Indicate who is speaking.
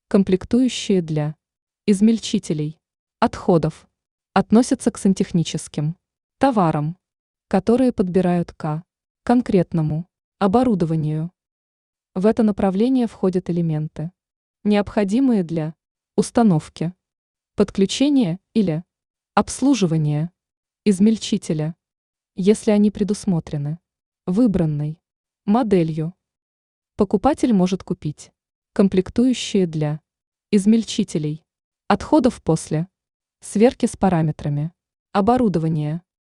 Speaker 1: Комплектующие для измельчителей отходов относятся к сантехническим товарам, которые подбирают к конкретному оборудованию. В это направление входят элементы, необходимые для установки, подключения или обслуживания измельчителя, если они предусмотрены выбранной моделью. Покупатель может купить комплектующие для измельчителей отходов после сверки с параметрами оборудования.